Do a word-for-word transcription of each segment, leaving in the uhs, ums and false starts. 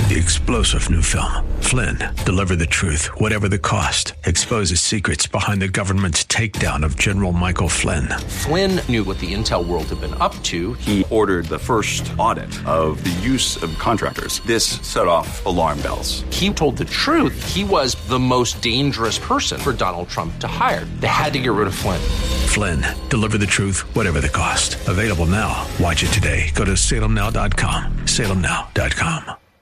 The explosive new film, Flynn, deliver the truth, whatever the cost, exposes secrets behind the government's takedown of General Michael Flynn. Flynn knew what the intel world had been up to. He ordered the first audit of the use of contractors. This set off alarm bells. He told the truth. He was the most dangerous person for Donald Trump to hire. They had to get rid of Flynn. Flynn, deliver the truth, whatever the cost. Available now. Watch it today. Go to salem now dot com. salem now dot com.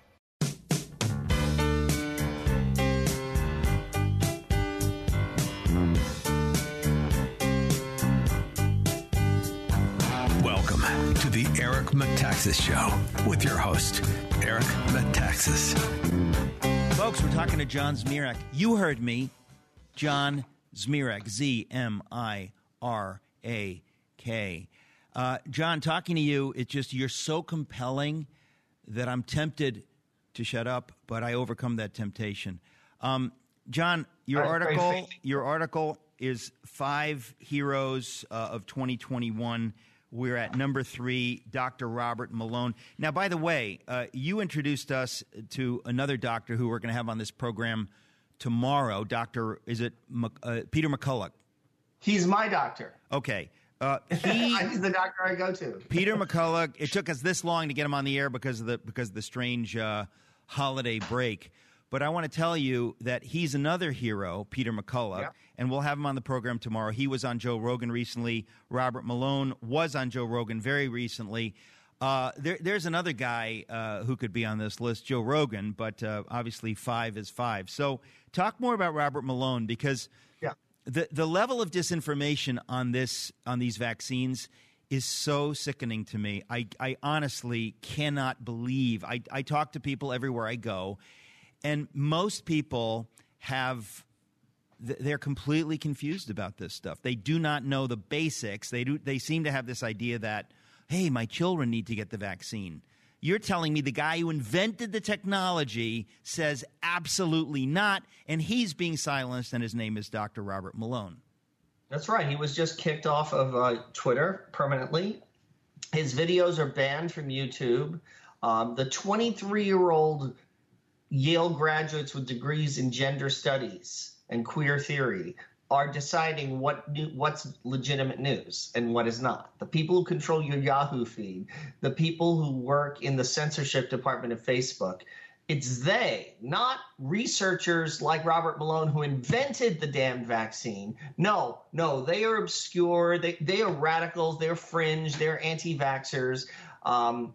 Welcome to the Eric Metaxas Show with your host, Eric Metaxas. Folks, we're talking to John Zmirak. You heard me. John Zmirak, Z M I R A K. Uh, John, talking to you, it's just you're so compelling that I'm tempted to shut up, but I overcome that temptation. Um, John, your That's article, crazy. your article is Five Heroes uh, of twenty twenty-one. We're at number three, Doctor Robert Malone. Now, by the way, uh, you introduced us to another doctor who we're going to have on this program tomorrow. Doctor, is it Mc, uh, Peter McCullough? He's my doctor. Okay. Uh, he, He's the doctor I go to. Peter McCullough. It took us this long to get him on the air because of the because of the strange uh, holiday break. But I want to tell you that he's another hero, Peter McCullough, Yep. and we'll have him on the program tomorrow. He was on Joe Rogan recently. Robert Malone was on Joe Rogan very recently. Uh, there, there's another guy uh, who could be on this list, Joe Rogan, but uh, obviously five is five. So talk more about Robert Malone because Yeah. the the level of disinformation on this on these vaccines is so sickening to me. I, I honestly cannot believe. I, I talk to people everywhere I go, and most people have they're completely confused about this stuff. They do not know the basics. They do. They seem to have this idea that, hey, my children need to get the vaccine. You're telling me the guy who invented the technology says absolutely not, and he's being silenced, and his name is Doctor Robert Malone. That's right. He was just kicked off of uh, Twitter permanently. His videos are banned from YouTube. Um, the twenty-three-year-old Yale graduates with degrees in gender studies and queer theory are deciding what new, what's legitimate news and what is not. The people who control your Yahoo feed, the people who work in the censorship department of Facebook, it's they, not researchers like Robert Malone who invented the damned vaccine. No, no, they are obscure. They, they are radicals. They're fringe. They're anti-vaxxers. Um,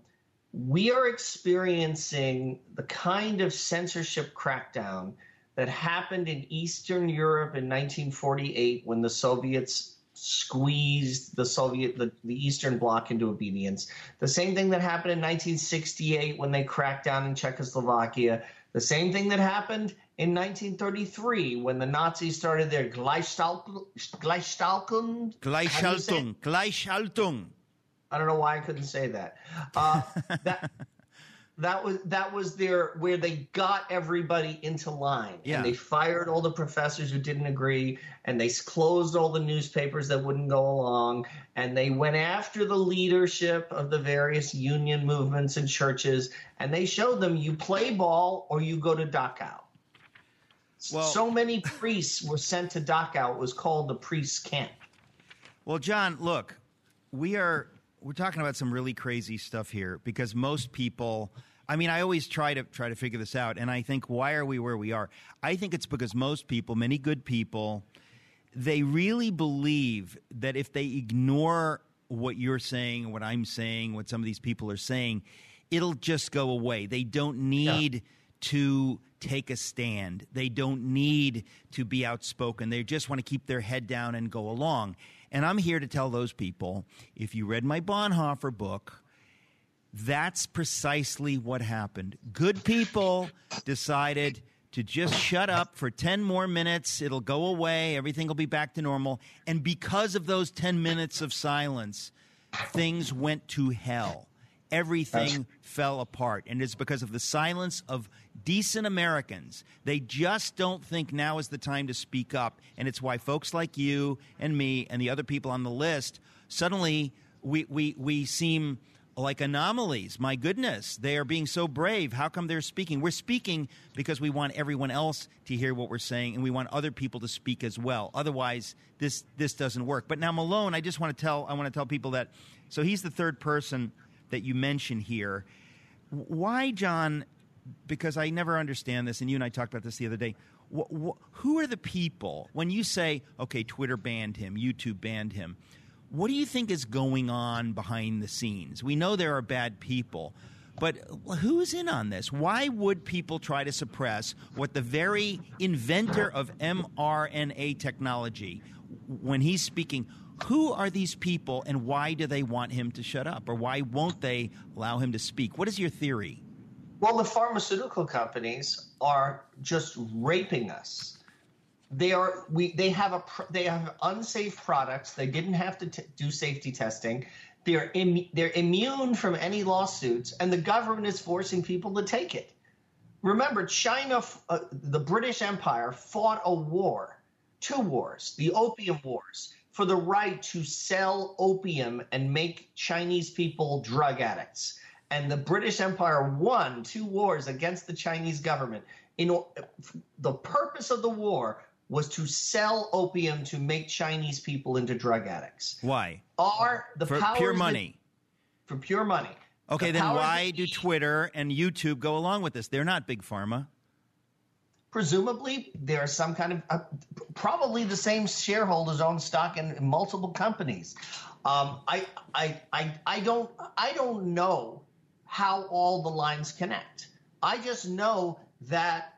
we are experiencing the kind of censorship crackdown that happened in Eastern Europe in nineteen forty-eight when the Soviets squeezed the Soviet the, the Eastern Bloc into obedience. The same thing that happened in nineteen sixty-eight when they cracked down in Czechoslovakia. The same thing that happened in nineteen thirty-three when the Nazis started their Gleichschaltung. Gleichschaltung. Gleichschaltung. Gleichschaltung. I don't know why I couldn't say that. Uh, that that was that was their where they got everybody into line, Yeah. and they fired all the professors who didn't agree, and they closed all the newspapers that wouldn't go along, and they went after the leadership of the various union movements and churches, and they showed them you play ball or you go to Dachau. Well- so many priests were sent to Dachau. It was called the priest's camp. Well, John, look, we are we're talking about some really crazy stuff here because most people. I mean, I always try to try to figure this out, and I think, why are we where we are? I think it's because most people, many good people, they really believe that if they ignore what you're saying, what I'm saying, what some of these people are saying, it'll just go away. They don't need yeah. to take a stand. They don't need to be outspoken. They just want to keep their head down and go along. And I'm here to tell those people, if you read my Bonhoeffer book, that's precisely what happened. Good people decided to just shut up for ten more minutes. It'll go away. Everything will be back to normal. And because of those ten minutes of silence, things went to hell. Everything fell apart. And it's because of the silence of decent Americans. They just don't think now is the time to speak up. And it's why folks like you and me and the other people on the list, suddenly we we, we seem like anomalies. My goodness, they are being so brave. How come they're speaking? We're speaking because we want everyone else to hear what we're saying, and we want other people to speak as well. Otherwise, this this doesn't work. But now Malone, I just want to tell I want to tell people that. So he's the third person that you mention here. Why, John? Because I never understand this, and you and I talked about this the other day. Wh- wh- who are the people when you say, okay, Twitter banned him, YouTube banned him? What do you think is going on behind the scenes? We know there are bad people, but who's in on this? Why would people try to suppress what the very inventor of mRNA technology, when he's speaking, who are these people and why do they want him to shut up? Or why won't they allow him to speak? What is your theory? Well, the pharmaceutical companies are just raping us. They are we. They have a. They have unsafe products. They didn't have to t- do safety testing. They're Im- they're immune from any lawsuits, and the government is forcing people to take it. Remember, China, uh, the British Empire, fought a war, two wars, the Opium Wars, for the right to sell opium and make Chinese people drug addicts. And the British Empire won two wars against the Chinese government. In the purpose of the war was to sell opium to make Chinese people into drug addicts. Why? Are the for powers pure money. That, for pure money. Okay, the then why that, do Twitter and YouTube go along with this? They're not big pharma. Presumably, there are some kind of uh, probably the same shareholders own stock in multiple companies. Um, I, I, I, I don't, I don't know how all the lines connect. I just know that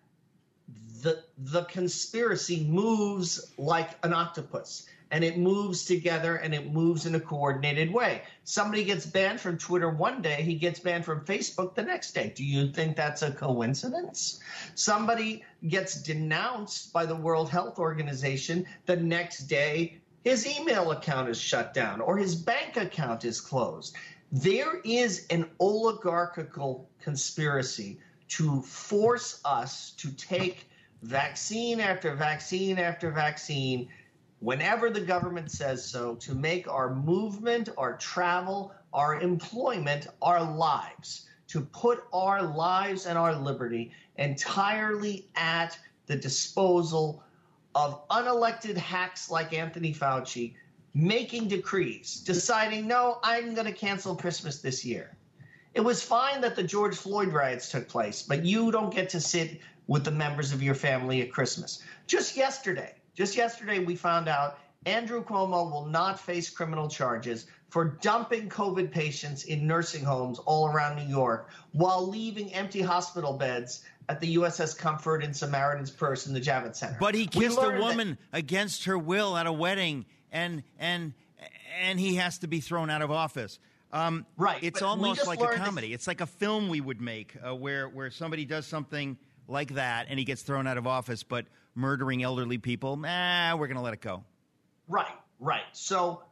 the the conspiracy moves like an octopus, and it moves together and it moves in a coordinated way. Somebody gets banned from Twitter one day, he gets banned from Facebook the next day. Do you think that's a coincidence? Somebody gets denounced by the World Health Organization, the next day his email account is shut down or his bank account is closed. There is an oligarchical conspiracy to force us to take vaccine after vaccine after vaccine whenever the government says so, to make our movement, our travel, our employment, our lives, to put our lives and our liberty entirely at the disposal of unelected hacks like Anthony Fauci, making decrees, deciding, no, I'm going to cancel Christmas this year. It was fine that the George Floyd riots took place, but you don't get to sit with the members of your family at Christmas. Just yesterday, just yesterday, we found out Andrew Cuomo will not face criminal charges for dumping COVID patients in nursing homes all around New York while leaving empty hospital beds at the U S S Comfort and Samaritan's Purse in the Javits Center. But he kissed a woman that- against her will at a wedding, and and and he has to be thrown out of office. Um, right. It's but we almost just like a learned comedy. this- It's like a film we would make uh, where where somebody does something like that and he gets thrown out of office, but murdering elderly people, nah, we're going to let it go. Right, right. So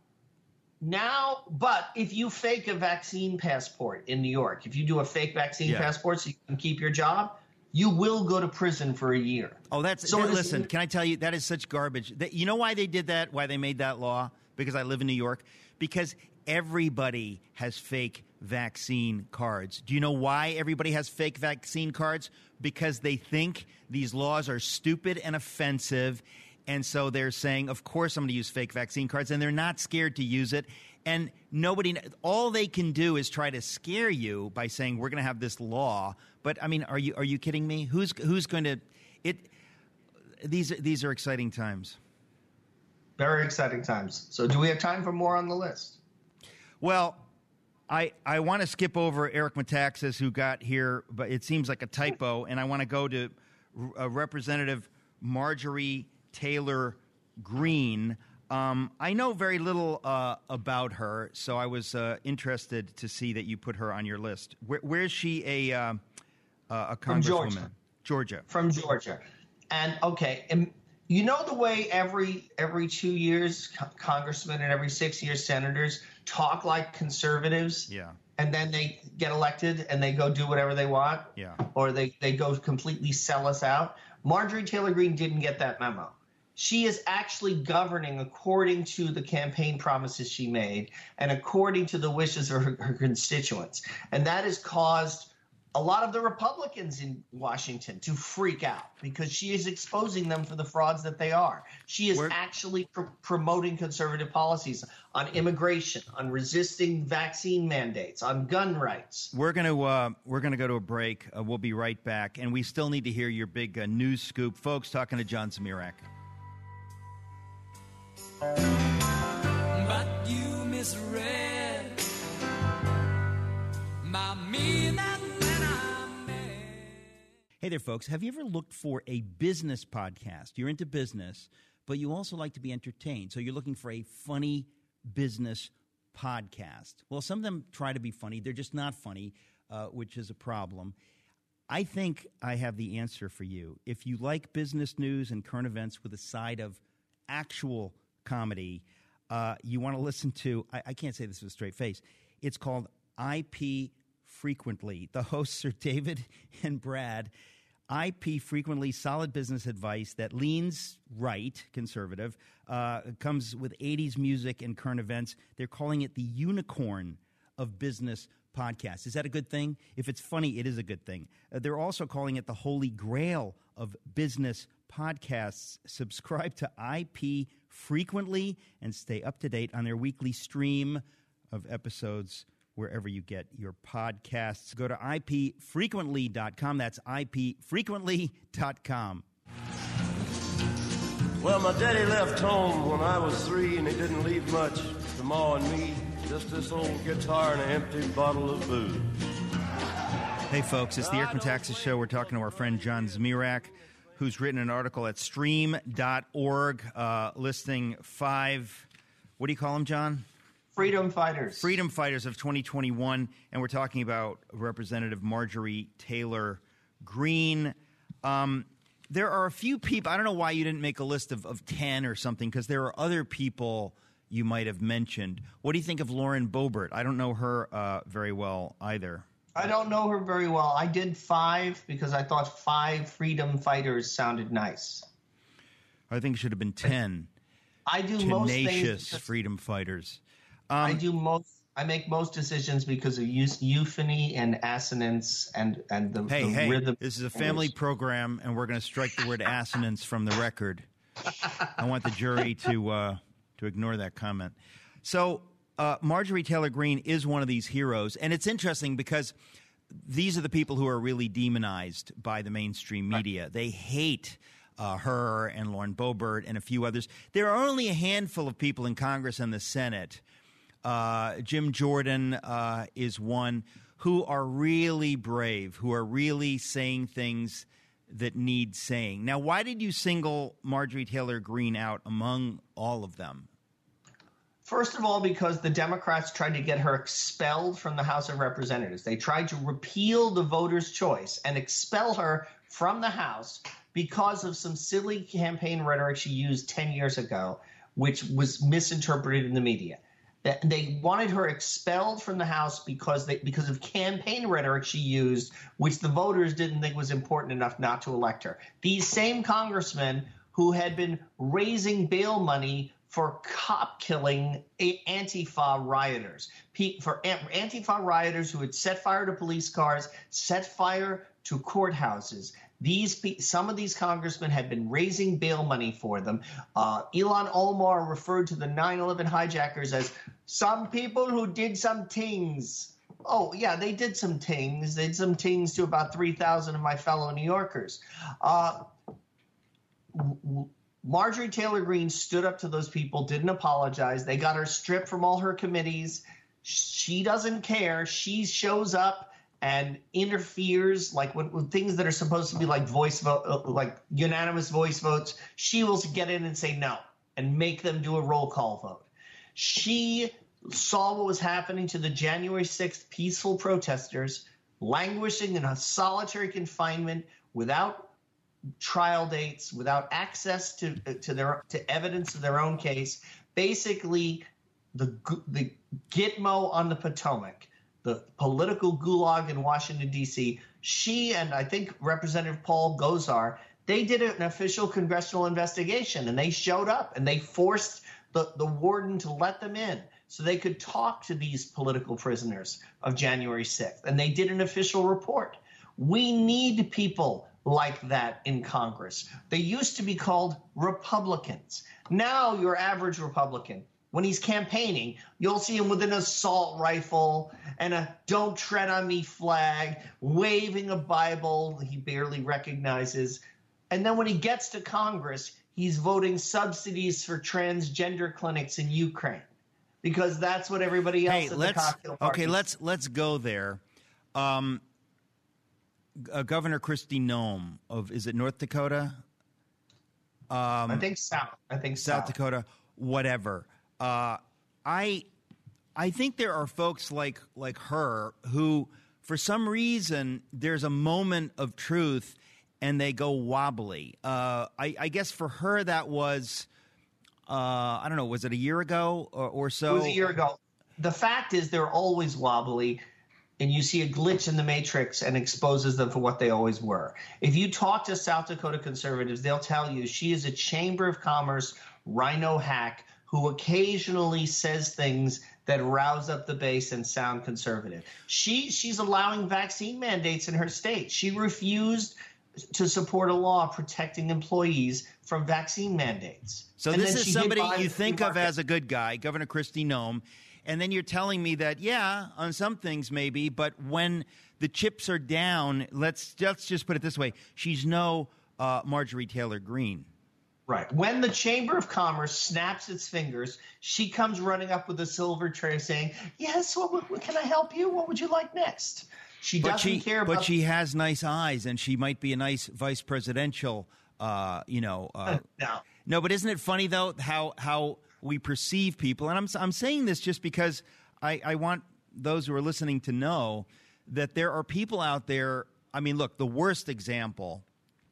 now, but if you fake a vaccine passport in New York, if you do a fake vaccine Yeah. passport so you can keep your job, you will go to prison for a year. Oh, that's So that, this- listen. Can I tell you that is such garbage? That, you know why they did that? Why they made that law? Because I live in New York. Because everybody has fake vaccine cards. Do you know why everybody has fake vaccine cards? Because they think these laws are stupid and offensive. And so they're saying, of course, I'm going to use fake vaccine cards. And they're not scared to use it. And nobody, all they can do is try to scare you by saying we're going to have this law. But I mean, are you are you kidding me? Who's who's going to it? These these are exciting times. Very exciting times. So do we have time for more on the list? Well, I I want to skip over Eric Metaxas, who got here, but it seems like a typo, and I want to go to uh, Representative Marjorie Taylor Greene. Um, I know very little uh, about her, so I was uh, interested to see that you put her on your list. Where, where is she a uh, a From congresswoman? Georgia. Georgia. From Georgia. And okay, and you know the way every every two years co- congressmen and every six years senators talk like conservatives? Yeah. And then they get elected and they go do whatever they want? Yeah. Or they, they go completely sell us out? Marjorie Taylor Greene didn't get that memo. She is actually governing according to the campaign promises she made and according to the wishes of her, her constituents. And that has caused a lot of the Republicans in Washington to freak out because she is exposing them for the frauds that they are. She is We're, actually pr- promoting conservative policies on immigration, on resisting vaccine mandates, on gun rights. We're going to uh, we're going to go to a break. Uh, we'll be right back, and we still need to hear your big uh, news scoop, folks. Talking to John Zmirak. But you misread my meaning. Hey there, folks. Have you ever looked for a business podcast? You're into business, but you also like to be entertained. So you're looking for a funny business podcast. Well, some of them try to be funny. They're just not funny, uh, which is a problem. I think I have the answer for you. If you like business news and current events with a side of actual comedy, uh, you want to listen to, I, I can't say this with a straight face, it's called I P Frequently. The hosts are David and Brad. I P Frequently, solid business advice that leans right, conservative, uh, comes with eighties music and current events. They're calling it the unicorn of business podcasts. Is that a good thing? If it's funny, it is a good thing. Uh, they're also calling it the holy grail of business podcasts. Subscribe to I P Frequently and stay up to date on their weekly stream of episodes wherever you get your podcasts. Go to I P frequently dot com. That's I P frequently dot com. Well, my daddy left home when I was three, and he didn't leave much to Ma and me, just this old guitar and an empty bottle of booze. Hey, folks, it's the Eric Metaxas Show. We're talking to our friend John Zmirak, who's written an article at stream dot org uh, listing five, what do you call them, John? Freedom fighters. Freedom fighters of twenty twenty-one, and we're talking about Representative Marjorie Taylor Greene. Um, there are a few people, I don't know why you didn't make a list of, of ten or something, because there are other people you might have mentioned. What do you think of Lauren Boebert? I don't know her uh, very well either. I don't know her very well. I did five because I thought five freedom fighters sounded nice. I think it should have been ten. I do Tenacious most things freedom fighters. Um, I do most. I make most decisions because of euphony and assonance and and the, hey, the hey, rhythm. This is a family program, and we're going to strike the word assonance from the record. I want the jury to uh, to ignore that comment. So uh, Marjorie Taylor Greene is one of these heroes, and it's interesting because these are the people who are really demonized by the mainstream media. Right. They hate uh, her and Lauren Boebert and a few others. There are only a handful of people in Congress and the Senate. Uh, Jim Jordan uh, is one who are really brave, who are really saying things that need saying. Now, why did you single Marjorie Taylor Greene out among all of them? First of all, because the Democrats tried to get her expelled from the House of Representatives. They tried to repeal the voters' choice and expel her from the House because of some silly campaign rhetoric she used ten years ago, which was misinterpreted in the media. They wanted her expelled from the House because they because of campaign rhetoric she used, which the voters didn't think was important enough not to elect her. These same congressmen who had been raising bail money for cop-killing Antifa rioters, for Antifa rioters who had set fire to police cars, set fire to courthouses. These some of these congressmen had been raising bail money for them. Uh, Ilhan Omar referred to the nine eleven hijackers as some people who did some things. Oh, yeah, they did some things. They did some things to about three thousand of my fellow New Yorkers. Uh, Marjorie Taylor Greene stood up to those people, didn't apologize. They got her stripped from all her committees. She doesn't care. She shows up and interferes, like when, when things that are supposed to be like voice vote, uh, like unanimous voice votes, she will get in and say no and make them do a roll call vote. She saw what was happening to the January sixth peaceful protesters, languishing in a solitary confinement without trial dates, without access to to their to evidence of their own case. Basically, the the Gitmo on the Potomac, the political gulag in Washington, D C, she and I think Representative Paul Gosar, They did an official congressional investigation, and they showed up, and they forced the, the warden to let them in so they could talk to these political prisoners of January sixth. And they did an official report. We need people like that in Congress. They used to be called Republicans. Now your average Republican, when he's campaigning, you'll see him with an assault rifle and a "Don't Tread on Me" flag, waving a Bible he barely recognizes. And then when he gets to Congress, he's voting subsidies for transgender clinics in Ukraine because that's what everybody else hey, at let's, the cocktail party. Okay, let's let's go there. Um, uh, Governor Kristi Noem of, is it North Dakota? Um, I think South. I think South South. Dakota, whatever. Uh, I I think there are folks like like her who, for some reason, there's a moment of truth and they go wobbly. Uh, I, I guess for her that was, uh, I don't know, was it a year ago or, or so? It was a year ago. The fact is they're always wobbly, and you see a glitch in the matrix and exposes them for what they always were. If you talk to South Dakota conservatives, they'll tell you she is a Chamber of Commerce rhino hack who occasionally says things that rouse up the base and sound conservative. She she's allowing vaccine mandates in her state. She refused to support a law protecting employees from vaccine mandates. So And this then is she did somebody buy you the think free of market. as a good guy, Governor Kristi Noem, and then you're telling me that, yeah, on some things maybe, but when the chips are down, let's, let's just put it this way, she's no uh, Marjorie Taylor Greene. Right. When the Chamber of Commerce snaps its fingers, she comes running up with a silver tray saying, yes, what, what, can I help you? What would you like next? She But doesn't she, care about but she has nice eyes, and she might be a nice vice presidential, uh, you know. Uh, no. no, but isn't it funny, though, how how we perceive people? And I'm, I'm saying this just because I, I want those who are listening to know that there are people out there. I mean, look, the worst example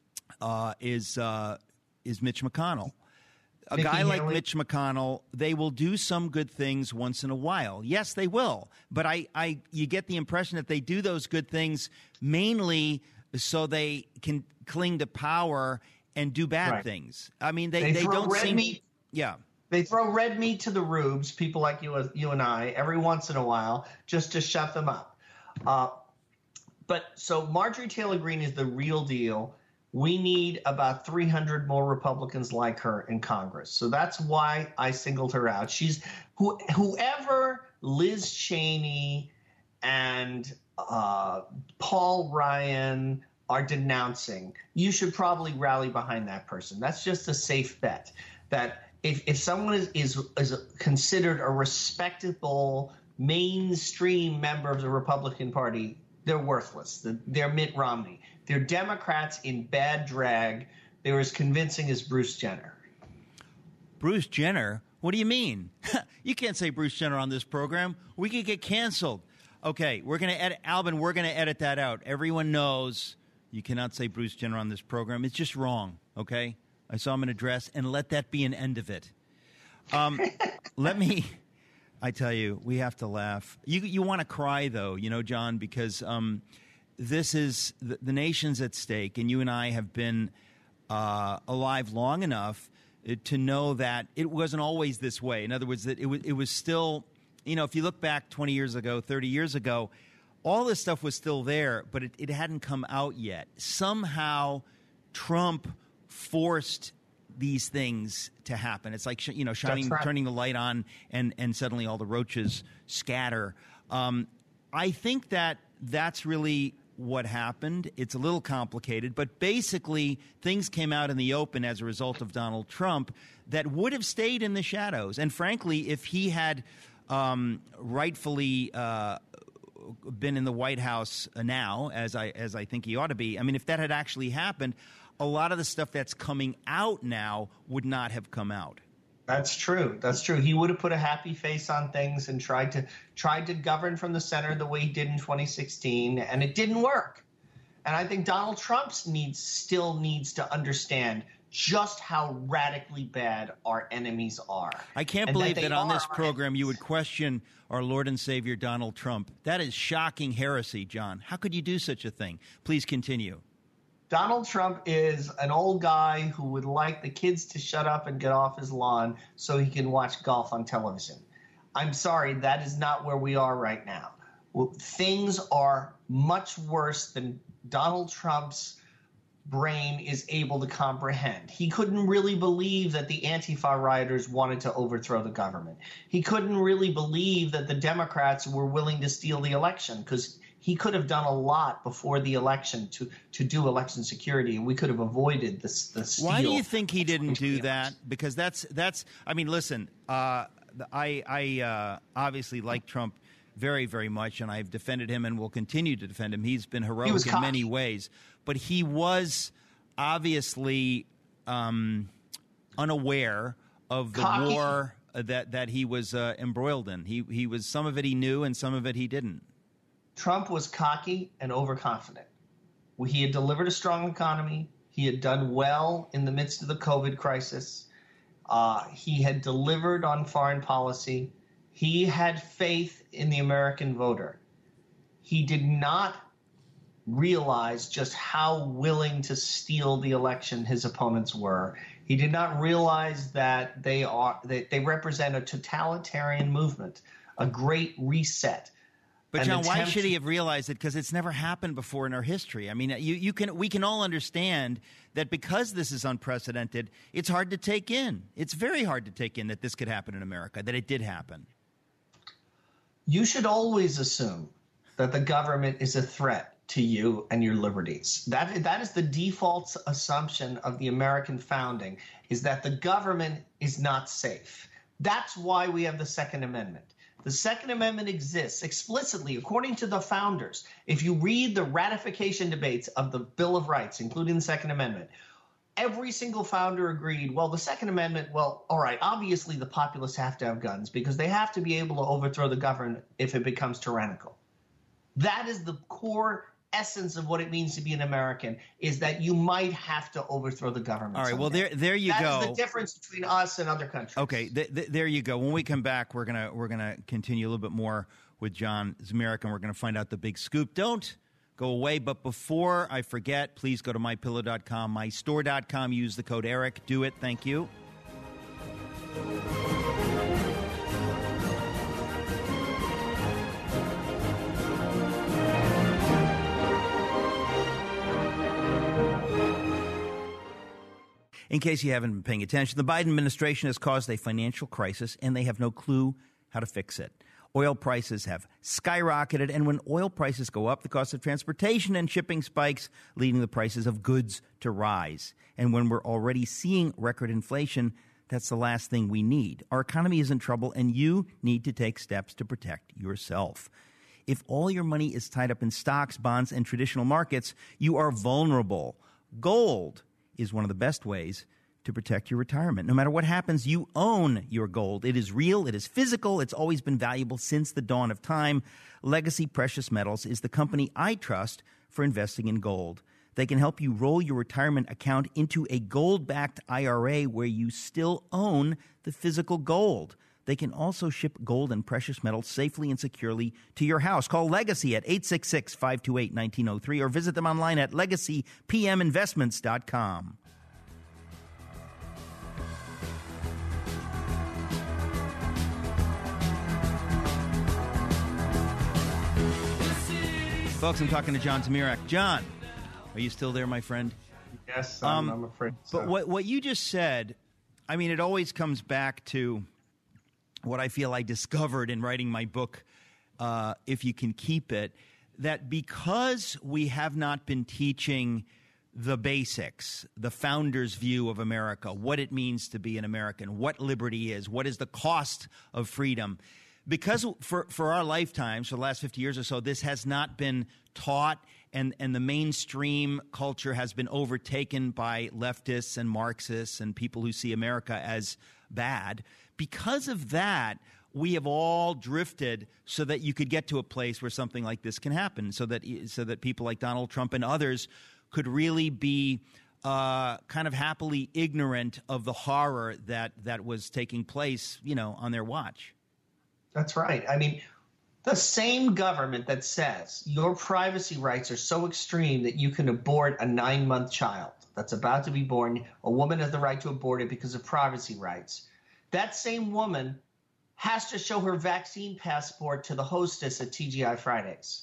uh, is uh, is Mitch McConnell. A Nikki guy like Haley. Mitch McConnell, they will do some good things once in a while. Yes, they will. But I, I, you get the impression that they do those good things mainly so they can cling to power and do bad Right. things. I mean, they, They they, throw don't red seem. meat. Yeah. They throw red meat to the rubes, people like you, you and I, every once in a while, just to shut them up. Uh, but so Marjorie Taylor Greene is the real deal. We need about three hundred more Republicans like her in Congress. So that's why I singled her out. She's who, whoever Liz Cheney and uh, Paul Ryan are denouncing, you should probably rally behind that person. That's just a safe bet. That if, if someone is, is, is considered a respectable mainstream member of the Republican Party, they're worthless. They're Mitt Romney. They're Democrats in bad drag. They're as convincing as Bruce Jenner. Bruce Jenner? What do you mean? You can't say Bruce Jenner on this program. We could get canceled. Okay, we're going to edit. Albin, we're going to edit that out. Everyone knows you cannot say Bruce Jenner on this program. It's just wrong, okay? I saw him in a dress, and let that be an end of it. Um, let me... I tell you, we have to laugh. You you want to cry, though, you know, John, because um, this is the, the nation's at stake, and you and I have been uh, alive long enough to know that it wasn't always this way. In other words, that it was it was still, you know, if you look back twenty years ago, thirty years ago, all this stuff was still there, but it, it hadn't come out yet. Somehow, Trump forced these things to happen. It's like, you know, shining, right. turning the light on, and, and suddenly all the roaches scatter. Um, I think that that's really what happened. It's a little complicated, but basically things came out in the open as a result of Donald Trump that would have stayed in the shadows. And frankly, if he had um, rightfully uh, been in the White House now, as I as I think he ought to be, I mean, if that had actually happened, a lot of the stuff that's coming out now would not have come out. That's true. That's true. He would have put a happy face on things and tried to tried to govern from the center the way he did in twenty sixteen, and it didn't work. And I think Donald Trump needs still needs to understand just how radically bad our enemies are. I can't and believe that, that on this our program you would enemies. question our Lord and Savior Donald Trump. That is shocking heresy, John. How could you do such a thing? Please continue. Donald Trump is an old guy who would like the kids to shut up and get off his lawn so he can watch golf on television. I'm sorry, that is not where we are right now. Well, things are much worse than Donald Trump's brain is able to comprehend. He couldn't really believe that the Antifa rioters wanted to overthrow the government. He couldn't really believe that the Democrats were willing to steal the election, because he could have done a lot before the election to, to do election security, and we could have avoided this. The steal. Why do you think he didn't do that? Because that's that's. I mean, listen. Uh, I I uh, obviously like Trump very, very much, and I've defended him and will continue to defend him. He's been heroic he in many ways, but he was obviously um, unaware of the cocky. war that that he was uh, embroiled in. He he was some of it he knew, and some of it he didn't. Trump was cocky and overconfident. He had delivered a strong economy. He had done well in the midst of the COVID crisis. Uh, he had delivered on foreign policy. He had faith in the American voter. He did not realize just how willing to steal the election his opponents were. He did not realize that they are that they represent a totalitarian movement, a great reset. But John, why should he have realized it? Because it's never happened before in our history. I mean, you, you can we can all understand that because this is unprecedented, it's hard to take in. It's very hard to take in that this could happen in America, that it did happen. You should always assume that the government is a threat to you and your liberties. That that is the default assumption of the American founding, is that the government is not safe. That's why we have the Second Amendment. The Second Amendment exists explicitly, according to the founders. If you read the ratification debates of the Bill of Rights, including the Second Amendment, every single founder agreed, well, the Second Amendment, well, all right, obviously the populace have to have guns because they have to be able to overthrow the government if it becomes tyrannical. That is the core essence of what it means to be an American, is that you might have to overthrow the government. All right, someday. well, there there you that go. That is the difference between us and other countries. Okay, th- th- there you go. When we come back, we're gonna we're gonna continue a little bit more with John Zmirak, and we're gonna find out the big scoop. Don't go away, but before I forget, please go to my pillow dot com, my store dot com. Use the code Eric. Do it. Thank you. In case you haven't been paying attention, the Biden administration has caused a financial crisis, and they have no clue how to fix it. Oil prices have skyrocketed, and when oil prices go up, the cost of transportation and shipping spikes, leading the prices of goods to rise. And when we're already seeing record inflation, that's the last thing we need. Our economy is in trouble, and you need to take steps to protect yourself. If all your money is tied up in stocks, bonds, and traditional markets, you are vulnerable. Gold is one of the best ways to protect your retirement. No matter what happens, you own your gold. It is real. It is physical. It's always been valuable since the dawn of time. Legacy Precious Metals is the company I trust for investing in gold. They can help you roll your retirement account into a gold-backed I R A where you still own the physical gold. They can also ship gold and precious metals safely and securely to your house. Call Legacy at eight six six, five two eight, one nine zero three or visit them online at legacy p m investments dot com. Folks, I'm talking to John Zmirak. John, are you still there, my friend? Yes, I'm, Um, I'm afraid But so. what what you just said, I mean, it always comes back to what I feel I discovered in writing my book, uh, If You Can Keep It, that because we have not been teaching the basics, the founder's view of America, what it means to be an American, what liberty is, what is the cost of freedom, because for, for our lifetimes, for the last fifty years or so, this has not been taught, and, and the mainstream culture has been overtaken by leftists and Marxists and people who see America as bad. Because of that, we have all drifted so that you could get to a place where something like this can happen, so that so that people like Donald Trump and others could really be uh, kind of happily ignorant of the horror that, that was taking place, you know, on their watch. That's right. I mean, The same government that says your privacy rights are so extreme that you can abort a nine-month child that's about to be born, a woman has the right to abort it because of privacy rights. That same woman has to show her vaccine passport to the hostess at T G I Fridays.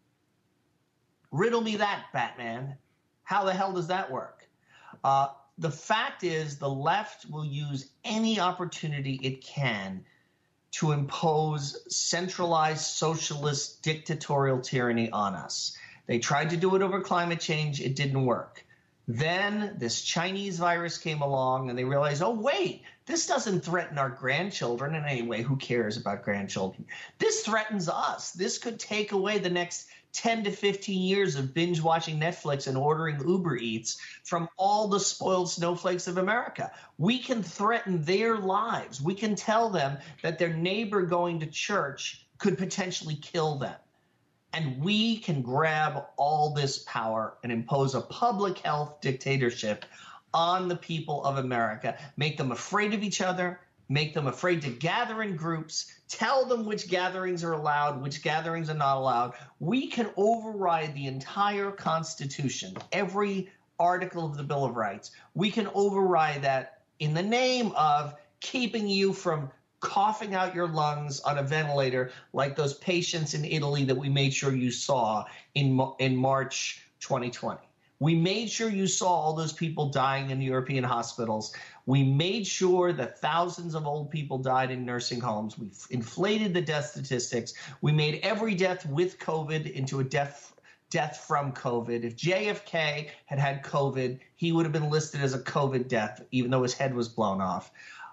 Riddle me that, Batman. How the hell does that work? Uh, the fact is the left will use any opportunity it can to impose centralized socialist dictatorial tyranny on us. They tried to do it over climate change. It didn't work. Then this Chinese virus came along and they realized, oh, wait, this doesn't threaten our grandchildren in any way. Who cares about grandchildren? This threatens us. This could take away the next ten to fifteen years of binge watching Netflix and ordering Uber Eats from all the spoiled snowflakes of America. We can threaten their lives. We can tell them that their neighbor going to church could potentially kill them. And we can grab all this power and impose a public health dictatorship on the people of America, make them afraid of each other, make them afraid to gather in groups, tell them which gatherings are allowed, which gatherings are not allowed. We can override the entire Constitution, every article of the Bill of Rights. We can override that in the name of keeping you from coughing out your lungs on a ventilator like those patients in Italy that we made sure you saw in, in March twenty twenty. We made sure you saw all those people dying in European hospitals. We made sure that thousands of old people died in nursing homes. We inflated the death statistics. We made every death with COVID into a death death from COVID. If J F K had had COVID, he would have been listed as a COVID death, even though his head was blown off.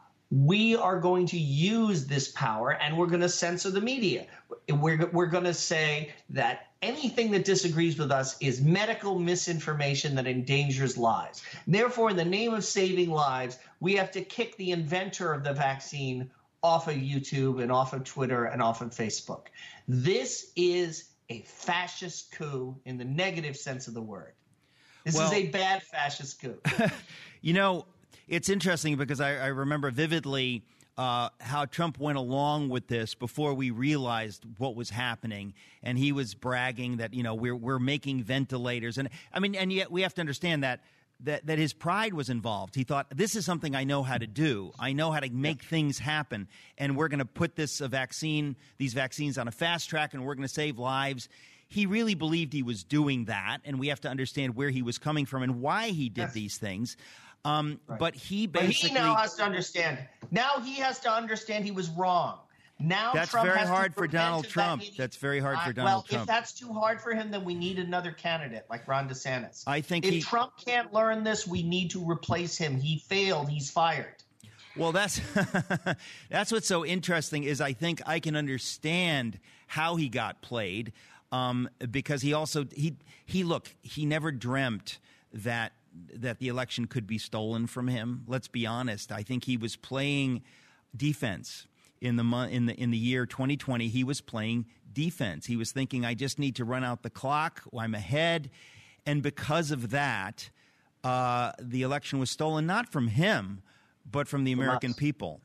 We are going to use this power, and we're going to censor the media. We're, we're going to say that anything that disagrees with us is medical misinformation that endangers lives. Therefore, in the name of saving lives, we have to kick the inventor of the vaccine off of YouTube and off of Twitter and off of Facebook. This is a fascist coup in the negative sense of the word. This well, is a bad fascist coup. You know, it's interesting because I, I remember vividly uh, how Trump went along with this before we realized what was happening, and he was bragging that, you know, we're we're making ventilators, and I mean, and yet we have to understand that that that his pride was involved. He thought, this is something I know how to do. I know how to make things happen, and we're going to put this uh, vaccine, these vaccines, on a fast track, and we're going to save lives. He really believed he was doing that, and we have to understand where he was coming from and why he did yes. these things. Um, right. But he basically but he now has to understand. Now he has to understand he was wrong. Now that's Trump very has hard to for Donald Trump. That that's very hard uh, for Donald well, Trump. Well, if that's too hard for him, then we need another candidate like Ron DeSantis. I think if he, Trump can't learn this, we need to replace him. He failed. He's fired. Well, that's that's what's so interesting is I think I can understand how he got played um, because he also he he look he never dreamt that. that the election could be stolen from him. Let's be honest. I think he was playing defense in the mo- in the in the year twenty twenty. He was playing defense. He was thinking, I just need to run out the clock. I'm ahead, and because of that, uh, the election was stolen not from him, but from the American people.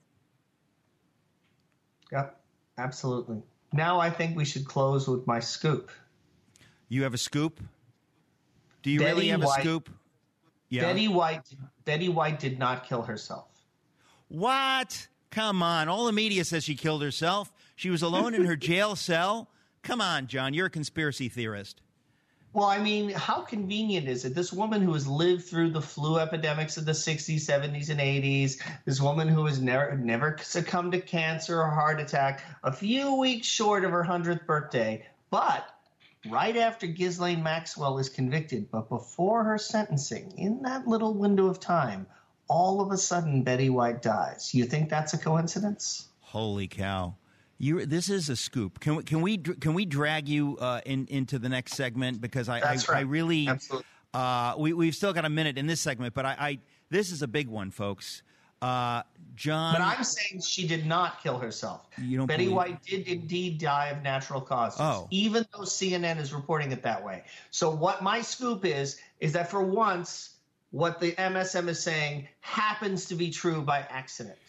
Yep, absolutely. Now I think we should close with my scoop. You have a scoop? Do you Betty really have White, a scoop? Yeah. Betty White. Betty White did not kill herself. What? Come on. All the media says she killed herself. She was alone in her jail cell. Come on, John. You're a conspiracy theorist. Well, I mean, how convenient is it? This woman who has lived through the flu epidemics of the sixties, seventies, and eighties, this woman who has never never succumbed to cancer or heart attack, a few weeks short of her hundredth birthday, but right after Ghislaine Maxwell is convicted, but before her sentencing, in that little window of time, all of a sudden Betty White dies. You think that's a coincidence? Holy cow. You, this is a scoop. Can we can we can we drag you uh, in, into the next segment because I I, right. I really Absolutely. Uh, we we've still got a minute in this segment, but I, I this is a big one, folks. Uh, John, but I'm saying she did not kill herself. You don't Betty believe... White did indeed die of natural causes, oh. even though C N N is reporting it that way. So what my scoop is is that for once, what the M S M is saying happens to be true by accident.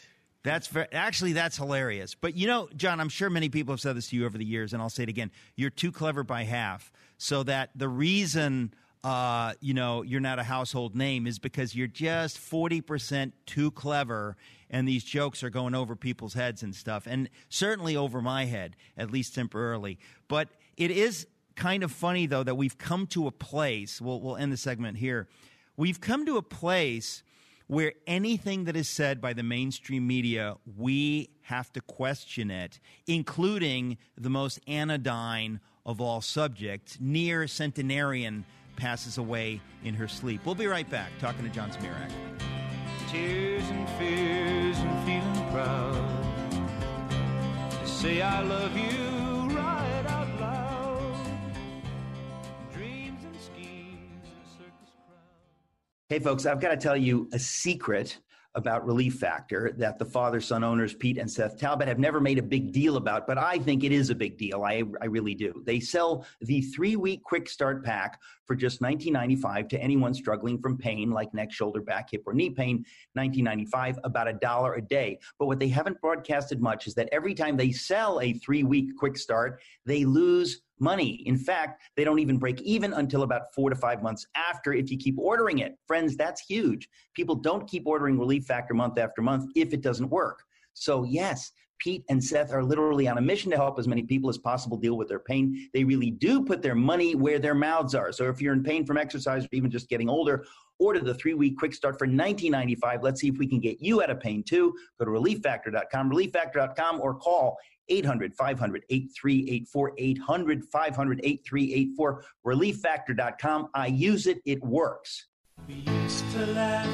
That's very, actually, that's hilarious. But, you know, John, I'm sure many people have said this to you over the years, and I'll say it again. You're too clever by half, so that the reason, uh, you know, you're not a household name is because you're just forty percent too clever, and these jokes are going over people's heads and stuff, and certainly over my head, at least temporarily. But it is kind of funny, though, that we've come to a place, we'll, we'll end the segment here, we've come to a place where anything that is said by the mainstream media, we have to question it, including the most anodyne of all subjects. Near centenarian passes away in her sleep. We'll be right back, talking to John Zmirak. Tears and fears and feeling proud to say I love you right out loud. Dreams and schemes and circus crowd. Hey, folks, I've got to tell you a secret about Relief Factor that the father-son owners, Pete and Seth Talbot, have never made a big deal about, but I think it is a big deal. I, I really do. They sell the three-week quick start pack for just nineteen ninety-five dollars to anyone struggling from pain like neck, shoulder, back, hip, or knee pain, nineteen ninety-five dollars, about a dollar a day. But what they haven't broadcasted much is that every time they sell a three-week quick start, they lose money. In fact, they don't even break even until about four to five months after if you keep ordering it. Friends, that's huge. People don't keep ordering Relief Factor month after month if it doesn't work. So yes, Pete and Seth are literally on a mission to help as many people as possible deal with their pain. They really do put their money where their mouths are. So if you're in pain from exercise or even just getting older, order the three-week quick start for nineteen ninety-five dollars. Let's see if we can get you out of pain too. Go to relief factor dot com, relief factor dot com, or call eight hundred, five hundred, eight three eight four, eight hundred, five hundred, eight three eight four, relief factor dot com. I use it. It works. We used to laugh,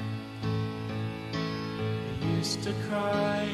we used to cry,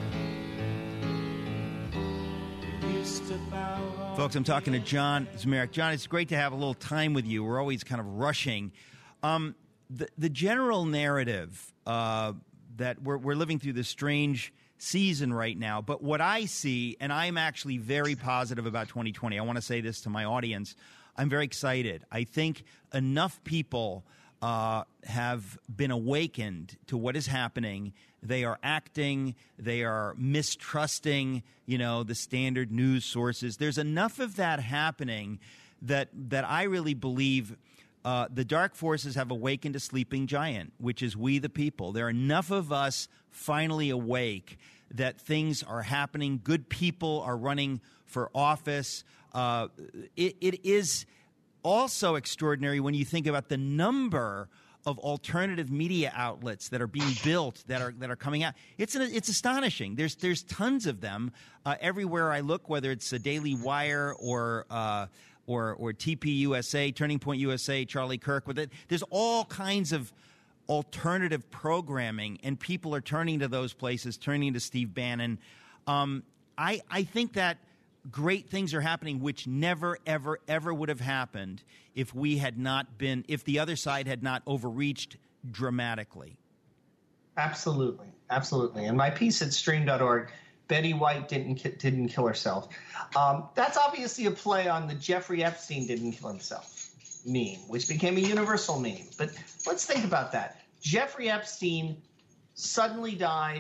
we used to bow. Folks, I'm talking to John Zmirak. John, it's great to have a little time with you. We're always kind of rushing. Um, the, the general narrative uh, that we're, we're living through this strange season right now, but what I see, and I'm actually very positive about twenty twenty. I want to say this to my audience. I'm very excited. I think enough people uh, have been awakened to what is happening. They are acting. They are mistrusting, you know, the standard news sources. There's enough of that happening that that I really believe uh, the dark forces have awakened a sleeping giant, which is we the people. There are enough of us finally awake that things are happening. Good people are running for office. Uh, it, it is also extraordinary when you think about the number of alternative media outlets that are being built, that are that are coming out. It's an, it's astonishing. There's there's tons of them uh, everywhere I look, whether it's a Daily Wire or uh, or or T P U S A, Turning Point U S A, Charlie Kirk with it. There's all kinds of alternative programming, and people are turning to those places, turning to Steve Bannon. Um, I I think that great things are happening, which never, ever, ever would have happened if we had not been, if the other side had not overreached dramatically. Absolutely. Absolutely. And my piece at stream dot org, Betty White didn't didn't kill herself. Um, that's obviously a play on the Jeffrey Epstein didn't kill himself meme, which became a universal meme. But let's think about that. Jeffrey Epstein suddenly died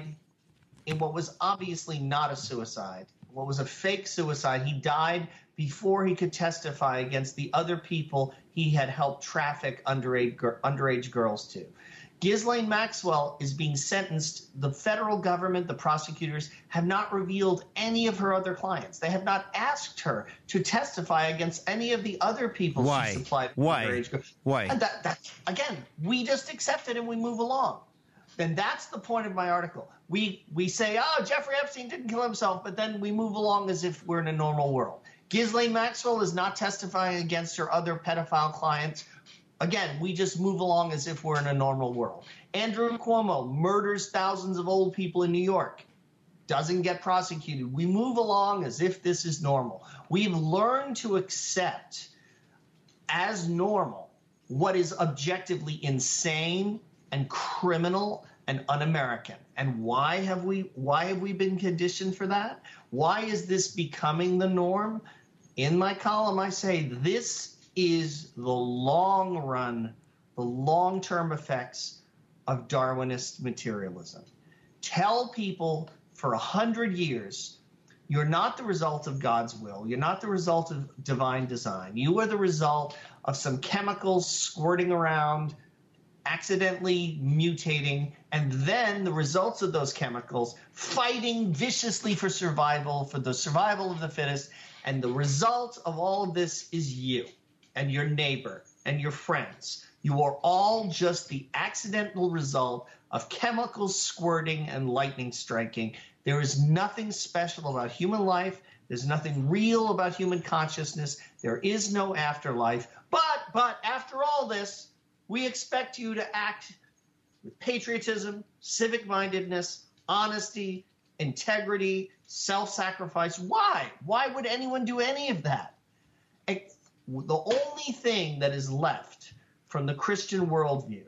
in what was obviously not a suicide. What was a fake suicide. He died before he could testify against the other people he had helped traffic underage, underage girls to. Ghislaine Maxwell is being sentenced. The federal government, the prosecutors, have not revealed any of her other clients. They have not asked her to testify against any of the other people Why? she supplied Why? underage girls. Why? And that, that, again, we just accept it and we move along. Then that's the point of my article. We we say, oh, Jeffrey Epstein didn't kill himself, but then we move along as if we're in a normal world. Ghislaine Maxwell is not testifying against her other pedophile clients. Again, we just move along as if we're in a normal world. Andrew Cuomo murders thousands of old people in New York, doesn't get prosecuted. We move along as if this is normal. We've learned to accept as normal what is objectively insane and criminal and un-American. And why have we why have we been conditioned for that? Why is this becoming the norm? In my column, I say this is the long run, the long-term effects of Darwinist materialism. tell people for a hundred years, you're not the result of God's will. You're not the result of divine design. You are the result of some chemicals squirting around, accidentally mutating, and then the results of those chemicals fighting viciously for survival, for the survival of the fittest. And the result of all of this is you and your neighbor and your friends. You are all just the accidental result of chemicals squirting and lightning striking. There is nothing special about human life. There's nothing real about human consciousness. There is no afterlife. But, but after all this, we expect you to act with patriotism, civic-mindedness, honesty, integrity, self-sacrifice. Why? Why would anyone do any of that? The only thing that is left from the Christian worldview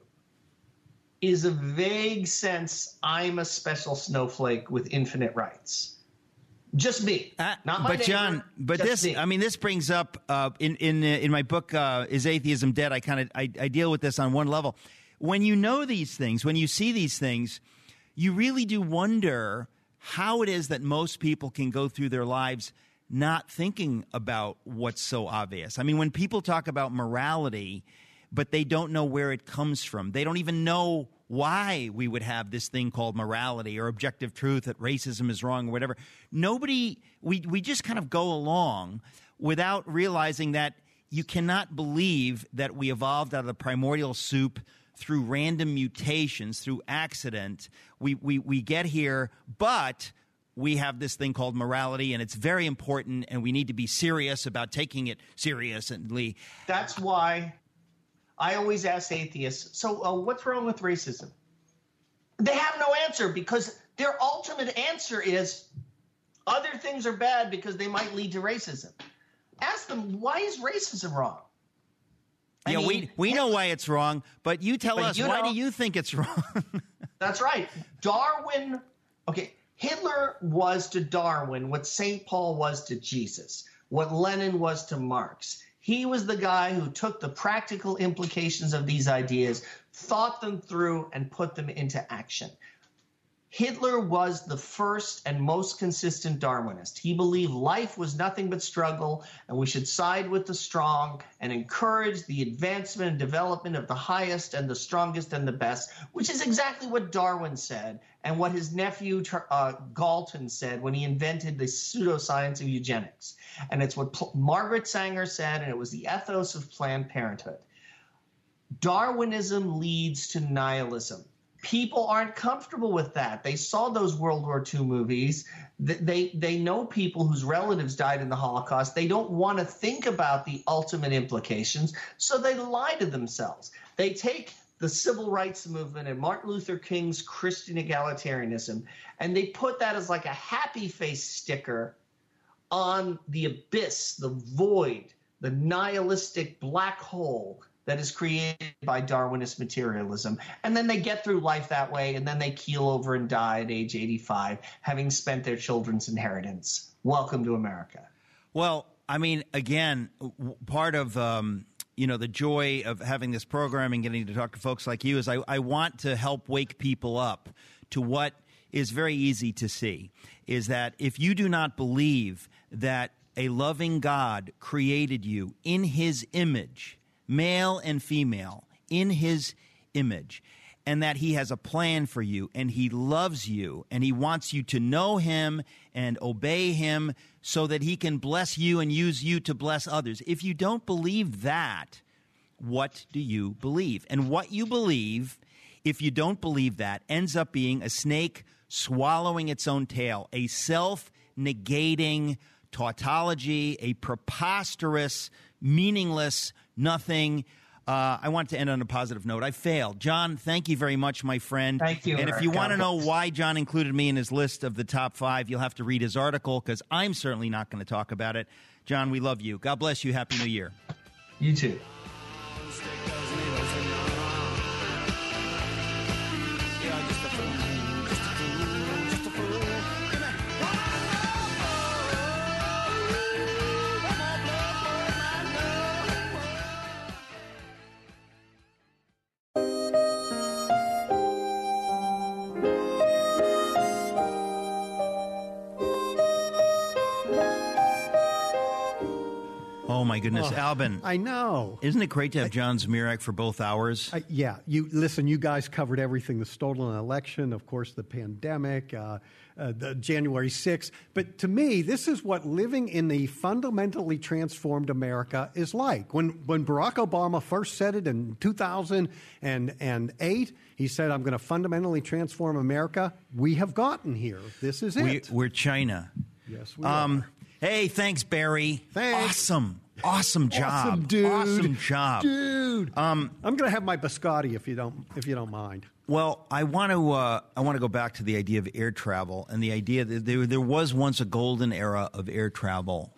is a vague sense I'm a special snowflake with infinite rights. Just me, uh, not my but neighbor, John, but just this, me. I mean, this brings up uh, in in uh, in my book, uh, Is Atheism Dead? I kind of I, I deal with this on one level. When you know these things, when you see these things, you really do wonder how it is that most people can go through their lives not thinking about what's so obvious. I mean, when people talk about morality, but they don't know where it comes from, they don't even know why we would have this thing called morality or objective truth, that racism is wrong or whatever. Nobody, we, we just kind of go along without realizing that you cannot believe that we evolved out of the primordial soup through random mutations, through accident. We, we, we get here, but we have this thing called morality, and it's very important, and we need to be serious about taking it seriously. That's why I always ask atheists, so uh, what's wrong with racism? They have no answer, because their ultimate answer is other things are bad because they might lead to racism. Ask them, why is racism wrong? I yeah, mean, we we know why it's wrong, but you tell but us, you why know, do you think it's wrong? That's right. Darwin, okay, Hitler was to Darwin what Saint Paul was to Jesus, what Lenin was to Marx. He was the guy who took the practical implications of these ideas, thought them through, and put them into action. Hitler was the first and most consistent Darwinist. He believed life was nothing but struggle, and we should side with the strong and encourage the advancement and development of the highest and the strongest and the best, which is exactly what Darwin said and what his nephew uh, Galton said when he invented the pseudoscience of eugenics. And it's what P- Margaret Sanger said, and it was the ethos of Planned Parenthood. Darwinism leads to nihilism. People aren't comfortable with that. They saw those World War Two movies. They, they know people whose relatives died in the Holocaust. They don't want to think about the ultimate implications, so they lie to themselves. They take the civil rights movement and Martin Luther King's Christian egalitarianism, and they put that as like a happy face sticker on the abyss, the void, the nihilistic black hole that is created by Darwinist materialism. And then they get through life that way, and then they keel over and die at age eighty-five, having spent their children's inheritance. Welcome to America. Well, I mean, again, part of um, you know the joy of having this program and getting to talk to folks like you is I, I want to help wake people up to what is very easy to see, is that if you do not believe that a loving God created you in his image, male and female, in his image, and that he has a plan for you, and he loves you, and he wants you to know him and obey him so that he can bless you and use you to bless others. If you don't believe that, what do you believe? And what you believe, if you don't believe that, ends up being a snake swallowing its own tail, a self-negating tautology, a preposterous, meaningless nothing. Uh, I want to end on a positive note. I failed. John, thank you very much, my friend. Thank you. And if you Eric. want to know why John included me in his list of the top five, you'll have to read his article, because I'm certainly not going to talk about it. John, we love you. God bless you. Happy New Year. You too. goodness. Oh, Albin. I know. Isn't it great to have John Zmirak for both hours? I, yeah. You listen, you guys covered everything, the stolen election, of course, the pandemic, uh, uh, the January sixth. But to me, this is what living in the fundamentally transformed America is like. When, when Barack Obama first said it in two thousand eight, he said, I'm going to fundamentally transform America. We have gotten here. This is it. We, we're China. Yes, we um, are. Hey, thanks, Barry. Thanks. Awesome. Awesome job. Awesome, dude. Awesome job. Dude. Um, I'm going to have my biscotti if you don't if you don't mind. Well, I want to uh, I want to go back to the idea of air travel and the idea that there, there was once a golden era of air travel,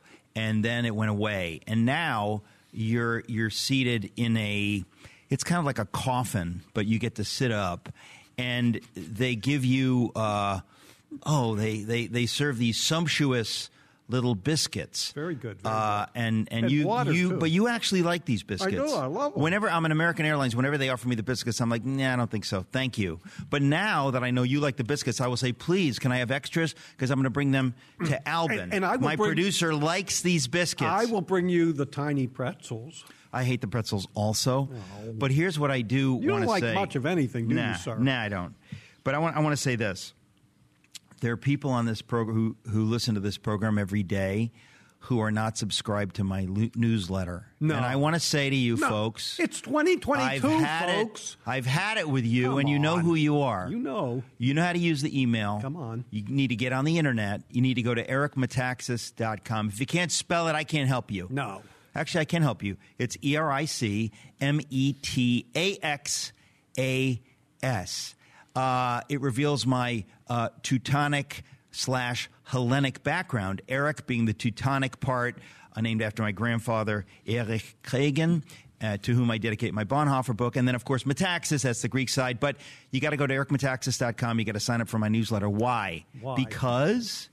and then it went away, and now you're you're seated in a it's kind of like a coffin, but you get to sit up, and they give you uh, oh they, they, they serve these sumptuous little biscuits. Very good. Very uh, good. And and, And you water, you too. but you actually like these biscuits. I do. I love them. Whenever I'm in American Airlines, whenever they offer me the biscuits, I'm like, nah, I don't think so. Thank you. But now that I know you like the biscuits, I will say, please, can I have extras? Because I'm going to bring them to Albin. And- and I will My bring- producer likes these biscuits. I will bring you the tiny pretzels. I hate the pretzels also. But here's what I do You want don't to like say. much of anything, do nah, you, sir? Nah, I don't. But I want I want to say this. There are people on this program who, who listen to this program every day who are not subscribed to my lo- newsletter. No. And I want to say to you No, folks, it's twenty twenty-two, I've had folks. It, I've had it with you, Come and you know on. who you are. You know. You know how to use the email. Come on. You need to get on the internet. You need to go to eric metaxas dot com. If you can't spell it, I can't help you. No. Actually, I can help you. It's E R I C M E T A X A S. Uh, it reveals my uh, Teutonic slash Hellenic background, Eric being the Teutonic part, uh, named after my grandfather, Erich Kregen, uh, to whom I dedicate my Bonhoeffer book. And then, of course, Metaxas, that's the Greek side. But you got to go to eric metaxas dot com. You got to sign up for my newsletter. Why? Why? Because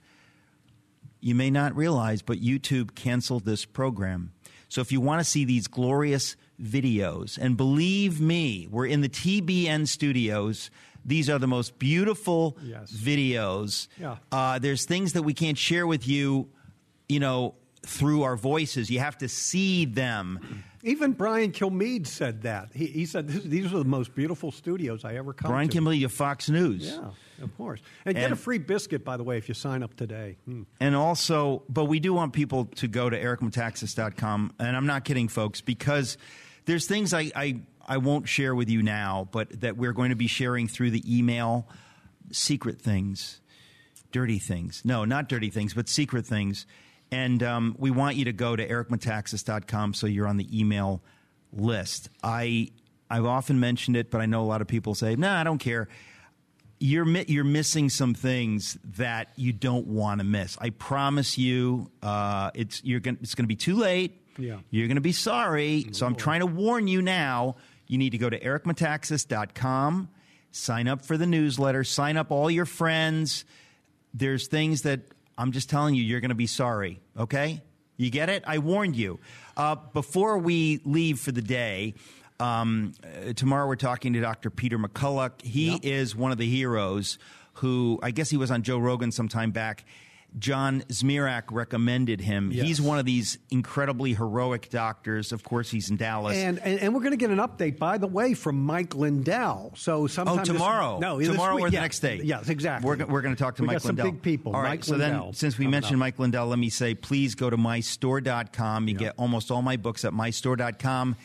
you may not realize, but YouTube canceled this program. So if you want to see these glorious videos, and believe me, we're in the T B N studios. These are the most beautiful Yes. videos. Yeah. Uh, there's things that we can't share with you, you know, through our voices. You have to see them. Even Brian Kilmeade said that. He, he said this, these are the most beautiful studios I ever come Brian to. Kimberly of Fox News. Yeah, of course. And, get And- a free biscuit, by the way, if you sign up today. Hmm. And also, but we do want people to go to eric metaxas dot com. And I'm not kidding, folks, because there's things I, I, I won't share with you now, but that we're going to be sharing through the email, secret things, dirty things. No, not dirty things, but secret things. And um, we want you to go to eric metaxas dot com so you're on the email list. I, I've often mentioned it, but I know a lot of people say, no, nah, I don't care. You're mi- you're missing some things that you don't want to miss. I promise you, uh, it's you're gonna, it's going to be too late. Yeah. You're going to be sorry. So I'm trying to warn you now. You need to go to eric metaxas dot com, sign up for the newsletter, sign up all your friends. There's things that I'm just telling you, you're going to be sorry. Okay? You get it? I warned you. Uh, before we leave for the day, um, uh, tomorrow we're talking to Doctor Peter McCulloch. He Yep. is one of the heroes who, I guess he was on Joe Rogan some time back. John Zmirak recommended him. Yes. He's one of these incredibly heroic doctors. Of course, he's in Dallas. And, and and we're going to get an update, by the way, from Mike Lindell. So sometime Oh, tomorrow. This, no, this tomorrow week- or the yeah, next day. Yes, exactly. We're, go- we're going to talk to we Mike got some Lindell. big people. All right. Mike so Lindell then, since we coming mentioned up. Mike Lindell, let me say, please go to my store dot com. You get almost all my books at my store dot com.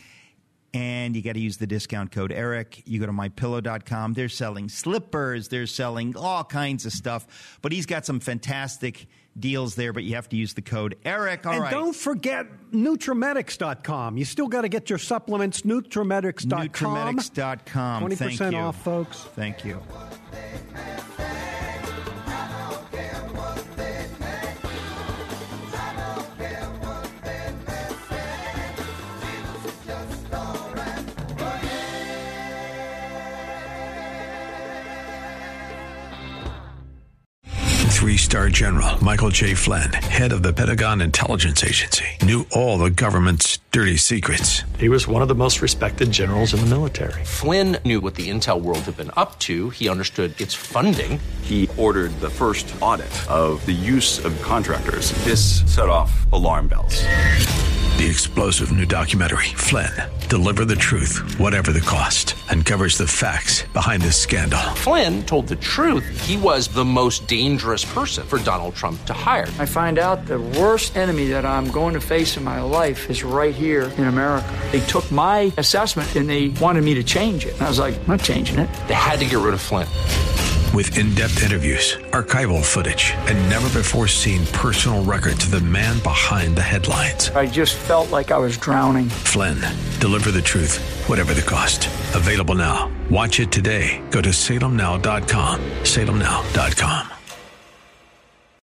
And you got to use the discount code Eric. You go to my pillow dot com. They're selling slippers. They're selling all kinds of stuff. But he's got some fantastic deals there, but you have to use the code Eric. All and right. don't forget Nutramedics dot com. You still got to get your supplements, Nutramedics dot com. Nutramedics dot com. twenty Thank percent you. off, folks. Thank you. Three-star general Michael J. Flynn, head of the Pentagon Intelligence Agency, knew all the government's dirty secrets. He was one of the most respected generals in the military. Flynn knew what the intel world had been up to. He understood its funding. He ordered the first audit of the use of contractors. This set off alarm bells. The explosive new documentary, Flynn, Deliver the Truth, Whatever the Cost, uncovers the facts behind this scandal. Flynn told the truth. He was the most dangerous person for Donald Trump to hire. I find out the worst enemy that I'm going to face in my life is right here in America. They took my assessment and they wanted me to change it. And I was like, I'm not changing it. They had to get rid of Flynn. With in-depth interviews, archival footage, and never-before-seen personal records of the man behind the headlines. I just felt like I was drowning. Flynn, Deliver the Truth, Whatever the Cost. Available now. Watch it today. Go to salem now dot com. salem now dot com.